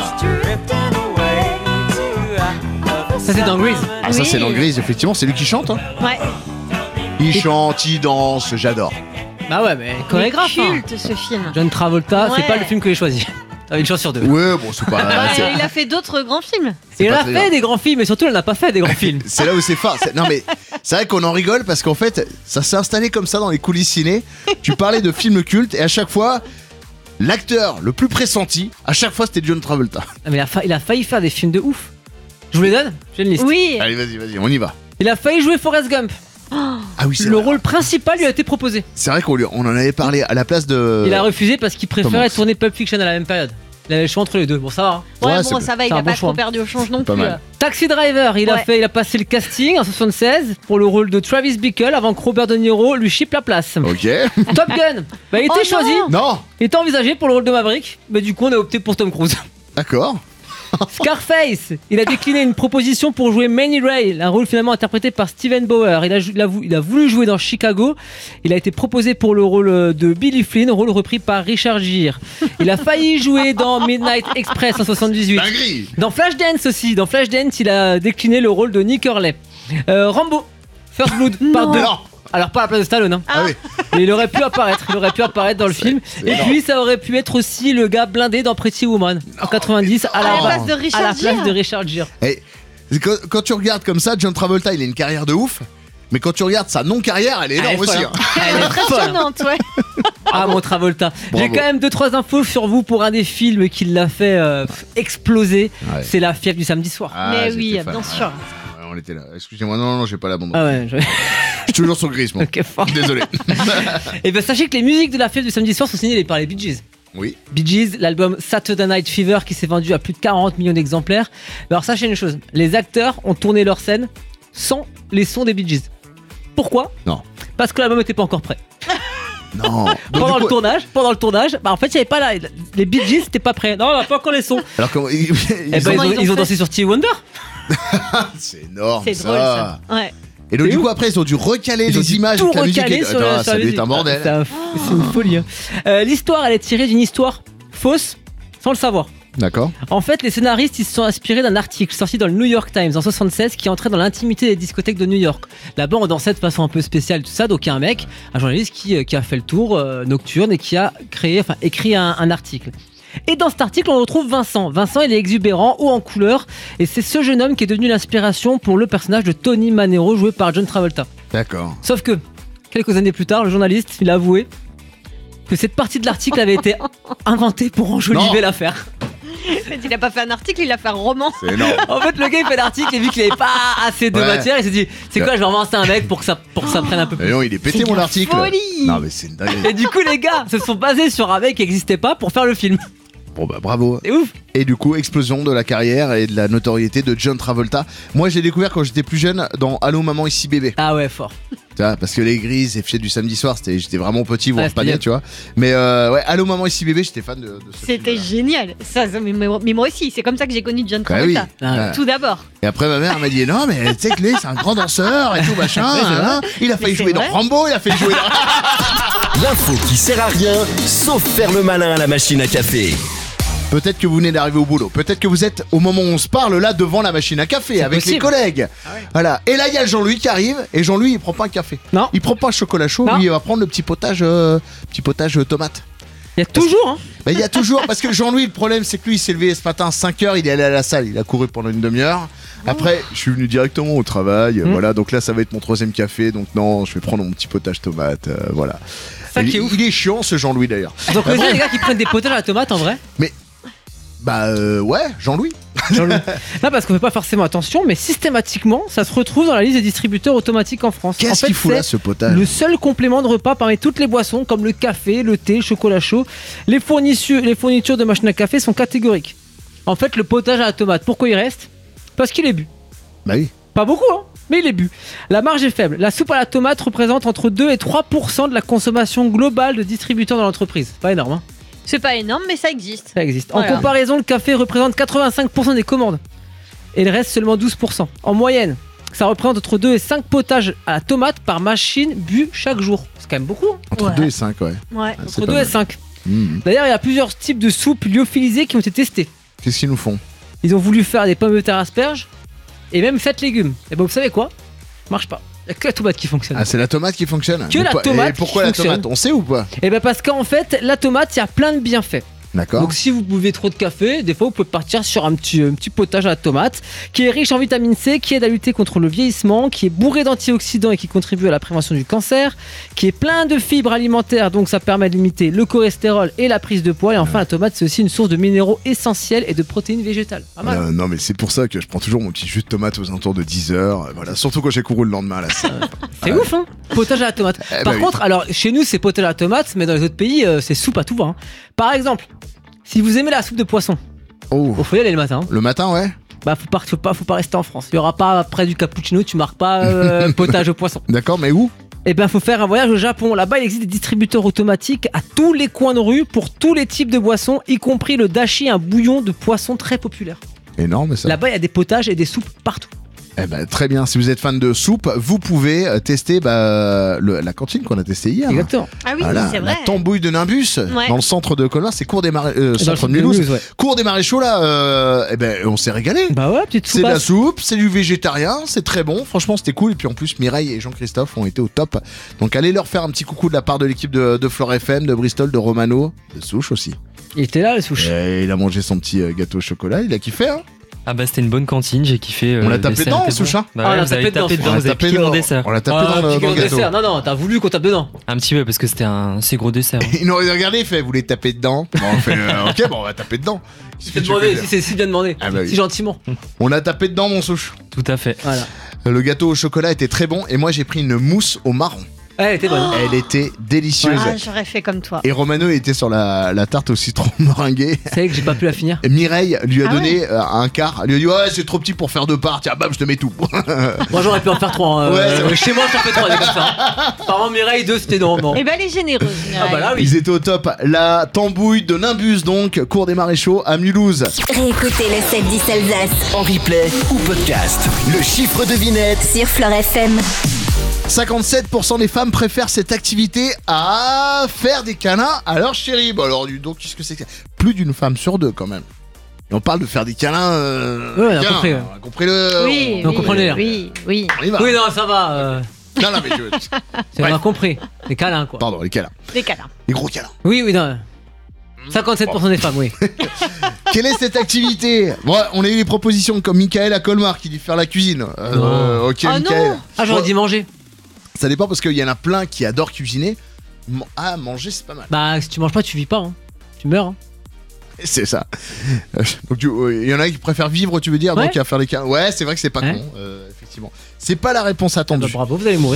Ça, c'est dans Grease. Ah ça Oui. c'est dans Grise, effectivement, c'est lui qui chante. hein. Ouais. Il chante, il danse, j'adore. Bah ouais, mais chorégraphe. Mais hein. culte ce film. John Travolta, c'est Ouais. pas le film que j'ai choisi. T'avais une chance sur deux. Ouais, bon, c'est pas. Bah, c'est- il a fait d'autres grands films. c'est Et elle pas a très fait grave. des grands films, et surtout, elle n'a pas fait des grands films. C'est là où c'est fort. C'est- Non mais c'est vrai qu'on en rigole parce qu'en fait, ça s'est installé comme ça dans les coulisses ciné. Tu parlais de films cultes et à chaque fois, l'acteur le plus pressenti, à chaque fois c'était John Travolta. Ah, mais il a, fa- il a failli faire des films de ouf. Je vous les donne. J'ai une liste. Oui. Allez, vas-y, vas-y, on y va. Il a failli jouer Forrest Gump. Ah oui, c'est Le vrai. rôle principal lui a été proposé. C'est vrai qu'on lui- on en avait parlé à la place de. Il a refusé parce qu'il préférait Hanks. tourner Pulp Fiction à la même période. Il avait le choix entre les deux. Bon, ça va. hein. Ouais, Ouais, bon, c'est- ça va, il c'est a un pas bon trop choix. perdu au change non Pas plus. mal. là. Taxi Driver, il a Ouais. fait, il a passé le casting en soixante-seize pour le rôle de Travis Bickle avant que Robert De Niro lui chipe la place. Ok. Top Gun, bah, il était Oh choisi, non. Non. il était envisagé pour le rôle de Maverick, mais du coup on a opté pour Tom Cruise. D'accord. Scarface, il a décliné une proposition pour jouer Manny Ray, un rôle finalement interprété par Steven Bauer. Il a, jou- il a vou- il a voulu jouer dans Chicago. Il a été proposé pour le rôle euh, de Billy Flynn, rôle repris par Richard Gere. Il a failli jouer dans Midnight Express en soixante-dix-huit. Dinguerie. Dans Flashdance aussi, dans Flashdance, il a décliné le rôle de Nick Hurley. Euh, Rambo, First Blood, part deux. Non. Alors pas à la place de Stallone, hein. Ah oui. Mais il aurait pu apparaître, il aurait pu apparaître dans le film. c'est Et énorme. puis ça aurait pu être aussi le gars blindé dans Pretty Woman en quatre-vingt-dix à la, À la Oh. place de à Richard la place Gere. de Richard Gere. Et quand, quand tu regardes comme ça, John Travolta, il a une carrière de ouf. Mais quand tu regardes sa non-carrière, elle est Elle est énorme folle, aussi. hein. hein. Elle est folle. Impressionnante, ouais. Ah mon Travolta. Bravo. J'ai quand même deux trois infos sur vous pour un des films qui l'a fait euh, exploser. Ouais. C'est La Fièvre du samedi soir. Ah, Mais j'étais oui, fan. bien sûr. Ouais, on était là. Excusez-moi, non, non, non, j'ai pas la bande. Ah ouais. Je... Je suis toujours sur le gris, moi. ok, fort. Désolé. Et ben sachez que les musiques de La Fièvre du samedi soir sont signées par les Bee Gees. Oui. Bee Gees, l'album Saturday Night Fever qui s'est vendu à plus de quarante millions d'exemplaires. Alors sachez une chose, les acteurs ont tourné leur scène sans les sons des Bee Gees. Pourquoi ? Non. Parce que l'album n'était pas encore prêt. Non. Donc, Pendant du le coup- tournage, pendant le tournage, bah en fait il y avait pas la, les Bee Gees n'étaient pas prêts. Non, on n'a pas encore les sons. Alors comment ils, Eh ben, ils, Comment ont, ils ont ils ont fait dansé sur Stevie Wonder. C'est énorme. C'est ça. drôle ça. Ouais. Et donc C'est du ouf. coup après ils ont dû recaler Ils ont les dû images tout avec la musique. recaler et- sur, Attends, sur ça la doit musique. être un bordel. C'est un- c'est une folie. hein. Euh, L'histoire, elle est tirée d'une histoire fausse, sans le savoir. D'accord. En fait, les scénaristes ils se sont inspirés d'un article sorti dans le New York Times en soixante-seize qui entrait dans l'intimité des discothèques de New York. Là-bas, on dansait de façon un peu spéciale, tout ça. Donc, il y a un mec, un journaliste qui, euh, qui a fait le tour euh, nocturne et qui a créé, enfin, écrit un, un article. Et dans cet article, on retrouve Vincent. Vincent, il est exubérant, haut en couleur, et c'est ce jeune homme qui est devenu l'inspiration pour le personnage de Tony Manero, joué par John Travolta. D'accord. Sauf que, quelques années plus tard, le journaliste, il a avoué que cette partie de l'article avait été inventée pour enjoliver Non. l'affaire. Il a pas fait un article, il a fait un roman. C'est énorme. En fait, le gars il fait l'article et vu qu'il avait pas assez de Ouais. matière, il s'est dit c'est quoi, je vais inventer un mec pour que ça, pour que ça prenne un peu Mais plus. non, il est pété C'est mon de la article. folie. Non mais c'est une dinguerie. Et du coup, les gars se sont basés sur un mec qui n'existait pas pour faire le film. Bon bah bravo. C'est ouf. Et du coup, explosion de la carrière et de la notoriété de John Travolta. Moi, j'ai découvert quand j'étais plus jeune dans Allô maman ici bébé. Ah ouais, fort. Tu vois, parce que les grises et fiers du samedi soir, c'était, j'étais vraiment petit, voire Ouais, pas c'était bien, bien. tu vois. Mais euh, ouais, Allô maman ici bébé, j'étais fan de, de ce C'était film-là. génial. Ça, ça, mais, mais moi aussi, c'est comme ça que j'ai connu John Bah oui. Travolta. Ah Ouais. Tout d'abord. Et après, ma mère m'a dit non, mais tu sais que lui, c'est un grand danseur et tout machin. Ouais, c'est hein. Il a failli Mais c'est jouer dans vrai. Rambo, il a failli jouer dans. L'info qui sert à rien, sauf faire le malin à la machine à café. Peut-être que vous venez d'arriver au boulot. Peut-être que vous êtes au moment où on se parle là devant la machine à café avec possible. les collègues. Voilà. Et là, il y a Jean-Louis qui arrive. Et Jean-Louis, il prend pas un café. Non. Il prend pas un chocolat chaud. Non. Lui, il va prendre le petit potage, euh, petit potage euh, tomate. Il y a toujours, hein. Bah, il y a toujours, parce que Jean-Louis, le problème, c'est que lui, il s'est levé ce matin à cinq heures, il est allé à la salle, il a couru pendant une demi-heure. Après, je suis venu directement au travail, euh, Mm. voilà, donc là, ça va être mon troisième café, donc non, je vais prendre mon petit potage tomate, euh, voilà. Ça il, qui est ouf. il est chiant, ce Jean-Louis, d'ailleurs. Vous en connaissez les gars qui prennent des potages à la tomate en vrai? Bah, euh, ouais, Jean-Louis. Non, parce qu'on fait pas forcément attention, mais systématiquement, ça se retrouve dans la liste des distributeurs automatiques en France. Qu'est-ce en fait, qu'il fout c'est là, ce potage? le seul complément de repas parmi toutes les boissons, comme le café, le thé, le chocolat chaud. Les fournitures, les fournitures de machines à café sont catégoriques. En fait, le potage à la tomate, pourquoi il reste? Parce qu'il est bu. Bah oui. Pas beaucoup, hein, mais il est bu. La marge est faible. La soupe à la tomate représente entre deux et trois pour cent de la consommation globale de distributeurs dans l'entreprise. Pas énorme, hein. C'est pas énorme, mais ça existe. Ça existe. Voilà. En comparaison, le café représente quatre-vingt-cinq pour cent des commandes. Et le reste seulement douze pour cent. En moyenne, ça représente entre deux et cinq potages à la tomate par machine bu chaque jour. C'est quand même beaucoup, hein. Entre Ouais. deux et cinq, ouais. Ouais. Ah, c'est Entre pas deux et mal. cinq. Mmh. D'ailleurs, il y a plusieurs types de soupes lyophilisées qui ont été testées. Qu'est-ce qu'ils nous font? Ils ont voulu faire des pommes de terre asperges et même sept légumes. Et ben vous savez quoi? Marche pas. Il n'y a que la tomate qui fonctionne. Ah, c'est la tomate qui fonctionne? Que Mais la pas- tomate Et pourquoi qui la fonctionne. tomate? On sait ou pas? Et ben parce qu'en fait, la tomate, il y a plein de bienfaits. D'accord. Donc si vous buvez trop de café, des fois vous pouvez partir sur un petit, un petit potage à la tomate qui est riche en vitamine C, qui aide à lutter contre le vieillissement, qui est bourré d'antioxydants et qui contribue à la prévention du cancer, qui est plein de fibres alimentaires, donc ça permet de limiter le cholestérol et la prise de poids. Et enfin la tomate c'est aussi une source de minéraux essentiels et de protéines végétales. Pas mal. Euh, non mais c'est pour ça que je prends toujours mon petit jus de tomate aux alentours de dix heures. Voilà, surtout quand j'ai couru le lendemain là. Ça... C'est Ouais. ouf hein. Potage à la tomate. Eh Par bah contre, alors chez nous c'est potage à la tomate, mais dans les autres pays euh, c'est soupe à tout va. Hein. Par exemple, si vous aimez la soupe de poisson, Oh. il faut y aller le matin. Hein. Le matin, ouais. Bah faut pas, faut pas, faut pas rester en France. Il y aura pas après du cappuccino, tu marques pas euh, potage au poisson. D'accord, mais où? Et ben faut faire un voyage au Japon. Là-bas il existe des distributeurs automatiques à tous les coins de rue pour tous les types de boissons, y compris le dashi, un bouillon de poisson très populaire. Énorme ça. Là-bas il y a des potages et des soupes partout. Eh ben, très bien, si vous êtes fan de soupe, vous pouvez euh, tester bah, le- la cantine qu'on a testée hier. Exactement. Ah oui, Voilà, c'est la vrai. tambouille de Nimbus, Ouais. dans le centre de Colmar, c'est cours des Marais, euh, Dans le centre de sud de Mulhouse. Mulhouse, ouais. Cours des Maréchaux là, euh, eh ben, on s'est régalé. Bah ouais, petite C'est soupe. de à- la soupe, c'est du végétarien, c'est très bon. Franchement, c'était cool. Et puis en plus, Mireille et Jean-Christophe ont été au top. Donc allez leur faire un petit coucou de la part de l'équipe de, de Flore F M, de Bristol, de Romano, de Souche aussi. Il était là le souche. Et il a mangé son petit euh, gâteau au chocolat, il a kiffé. Hein. Ah bah c'était une bonne cantine, j'ai kiffé. euh, On l'a le tapé dessert dedans, était Souche, bon. hein Bah Ah, on ouais, l'a vous avez tapé dedans, tapé dedans, on l'a vous avez tapé piqué mon dans- dessert. on l'a tapé Ah, dans, le, petit dans le gros gâteau. dessert. Non, non, t'as voulu qu'on tape dedans. Un petit peu parce que c'était un assez gros dessert. hein. Il nous aurait regardé, il fait, vous voulez taper dedans. Bon, on fait, euh, ok, bon, on va taper dedans. Qu'est-ce que C'est tu veux demandé, dire si c'est si bien demandé. Ah bah oui. Si gentiment. On a tapé dedans, mon Souche. Tout à fait. Voilà. Le gâteau au chocolat était très bon et moi j'ai pris une mousse au marron. Elle était bonne. Elle était délicieuse. Ah, j'aurais fait comme toi. Et Romano était sur la, la tarte au citron meringuée. C'est vrai que j'ai pas pu la finir. Et Mireille lui a Ah donné euh, un quart. Elle lui a dit ouais c'est trop petit pour faire deux parts. Tiens bam je te mets tout. Moi j'aurais pu en faire trois. hein. Ouais, Euh, c'est vrai. chez moi j'en fais trois, des comme ça. Par contre, Mireille, deux c'était non. non. Eh ben, elle est généreuse. Ah bah là oui. Ils étaient au top. La tambouille de Nimbus donc, cours des Maréchaux à Mulhouse. Réécoutez le sept dix Alsace En replay ou podcast. Le chiffre devinette. sur Flore F M. cinquante-sept pour cent des femmes préfèrent cette activité à faire des câlins à leur chérie. Bon alors donc qu'est-ce que c'est que ça? Plus d'une femme sur deux quand même. Et on parle de faire des câlins. Euh, Ouais, on a câlins. compris, ouais. On a compris le. Oui, on oui, comprend le délire. oui, oui. On y va. Oui non ça va. euh, Non, non, mais je- c'est Bref. bien compris. Des câlins quoi. Pardon, les câlins. Des câlins. Les gros câlins. Oui oui non. cinquante-sept pour cent des femmes oui. Quelle est cette activité? Bon, on a eu des propositions comme Michael à Colmar qui dit faire la cuisine. Euh, ok, Oh Michael. non. Ah j'aurais Bon, dit manger. Ça dépend parce qu'il y en a plein qui adorent cuisiner. Man- Ah, manger, c'est pas mal. Bah si tu manges pas tu vis pas. Hein. Tu meurs. Hein. C'est ça. Euh, donc, tu- euh, il y en a qui préfèrent vivre, tu veux dire, Ouais. donc à faire les câlins. Ouais, c'est vrai que c'est pas Ouais. con, euh, effectivement. C'est pas la réponse Bah, attendue. bravo vous allez mourir.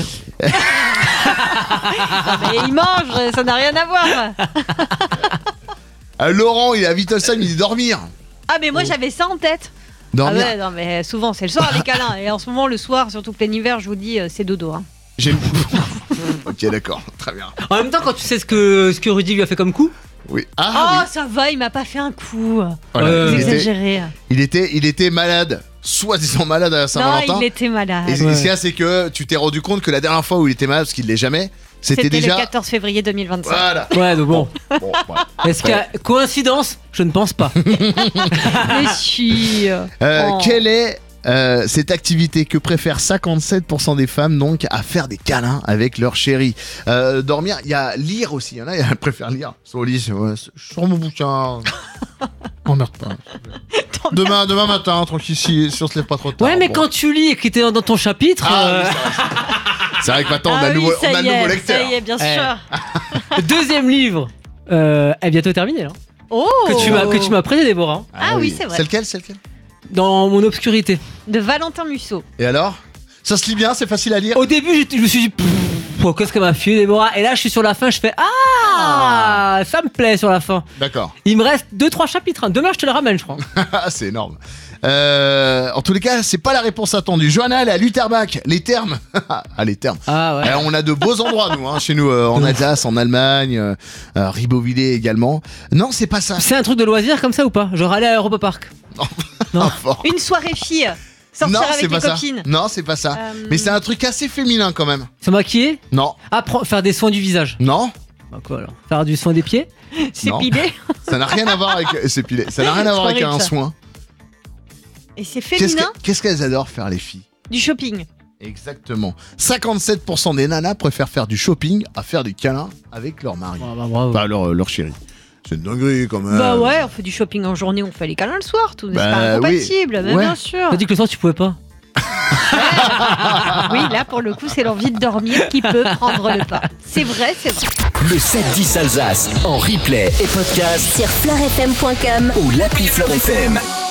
Ah, mais il mange, ça n'a rien à voir. Euh, Laurent, il est à Wittelsheim, il dit dormir. Ah, mais moi j'avais ça en tête. Dormir. Ah ouais, non, mais souvent c'est le soir les câlins. Et en ce moment, le soir, surtout plein hiver, je vous dis, euh, c'est dodo. Hein. J'ai- ok, d'accord, très bien. En même temps quand tu sais ce que ce que Rudy lui a fait comme coup. Oui. Oh, Ah oui. ça va, il m'a pas fait un coup. Voilà. Euh, Vous il, était, exagérez. il, était, il était malade, soi-disant malade à Non, Saint-Valentin. il était malade. Et ce Ouais. qu'il y a, c'est que tu t'es rendu compte que la dernière fois où il était malade, parce qu'il l'est jamais, c'était C'était déjà. le quatorze février deux mille vingt-cinq. Voilà. Ouais donc bon. Bon, voilà. Est-ce qu'il y a coïncidence? Je ne pense pas. Mais si. Euh, Oh. Quelle est euh, cette activité que préfèrent cinquante-sept pour cent des femmes donc à faire des câlins avec leur chérie? Euh, dormir, il y a lire aussi. Il y en a qui préfèrent lire. Sur le lit, c'est, ouais, c'est- je sors mon bouquin. Emmerde pas. Demain, demain matin, tranquille, si, si on se lève pas trop tard. Ouais mais Bon. quand tu lis et que t'es dans ton chapitre. Ah, euh, oui, c'est vrai, c'est vrai. C'est vrai que maintenant, on a Ah le oui, nouveau, ça on a y le nouveau est, lecteur. Ça y est, bien Eh. sûr. Deuxième livre euh, est bientôt terminé là. Oh. Que tu m'as que tu m'as prêté Déborah. Ah oui, c'est vrai. C'est lequel, c'est lequel? Dans mon obscurité. De Valentin Musso. Et alors? Ça se lit bien, c'est facile à lire? Au début, j'étais- je me suis dit, pff, pff, qu'est-ce qu'elle m'a filé, Déborah? Et là, je suis sur la fin, je fais, ah, ça me plaît sur la fin. D'accord. Il me reste deux trois chapitres. hein. Demain, je te le ramène, je crois. Ah, c'est énorme. Euh, en tous les cas, c'est pas la réponse attendue. Johanna, elle est à Lutherbach. Les termes. Ah, les termes. Ah ouais. Alors, on a de beaux endroits, nous, hein, chez nous, euh, en Alsace, en Allemagne, euh, euh, Ribeauvillé également. Non, c'est pas ça. C'est un truc de loisir comme ça ou pas? Genre aller à Europa Park. Non. Ah, fort. Une soirée fille. Sortir Non, avec c'est les pas ça. copines. Non, c'est pas ça. Euh, Mais c'est un truc assez féminin quand même. Se maquiller. Non, Appre- faire des soins du visage. non, Bah quoi alors? Faire du soin des pieds. C'est non. pilé. ça n'a rien à voir avec. C'est pilé. Ça n'a rien à voir C'est avec horrible, un ça. soin. Et c'est Qu'est-ce féminin. que- qu'est-ce qu'elles adorent faire les filles? Du shopping. Exactement. cinquante-sept pour cent des nanas préfèrent faire du shopping à faire des câlins avec leur mari. Ah bah, bravo. Enfin, leur, leur chérie. C'est une dinguerie quand même. Bah ouais, on fait du shopping en journée, on fait les câlins le soir, tout. Bah c'est pas incompatible, mais Ouais. bien sûr. T'as dit que le soir tu pouvais pas. Oui, là pour le coup, c'est l'envie de dormir qui peut prendre le pas. C'est vrai, c'est vrai. Le sept dix Alsace en replay et podcast Sur fleurfm point com ou l'appli Fleur F M.